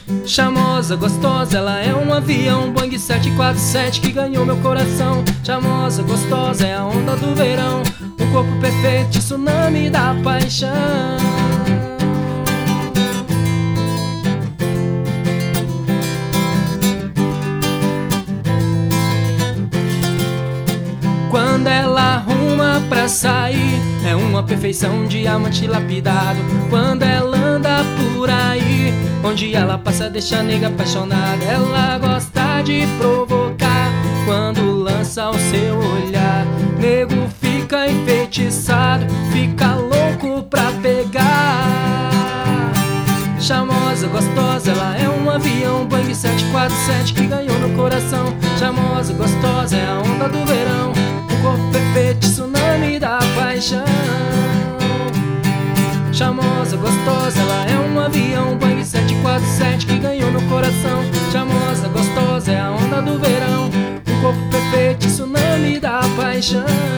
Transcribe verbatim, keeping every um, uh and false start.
Charmosa, gostosa, ela é um avião Boeing sete quatro sete que ganhou meu coração. Charmosa, gostosa, é a onda do verão, um corpo perfeito, tsunami da paixão. Quando ela arruma pra sair, é uma perfeição, um diamante lapidado. Quando ela anda por aí, onde ela passa deixa a nega apaixonada. Ela gosta de provocar, quando lança o seu olhar, nego fica enfeitiçado, fica louco pra pegar. Charmosa, gostosa, ela é um avião Boeing sete quatro sete que ganhou meu coração. Charmosa, gostosa, é a onda do verão, um corpo perfeito, tsunami da paixão. Charmosa, gostosa, ela é um avião Boeing sete quatro sete que ganhou meu coração. Charmosa, gostosa, é a onda do verão, um corpo perfeito, tsunami da paixão.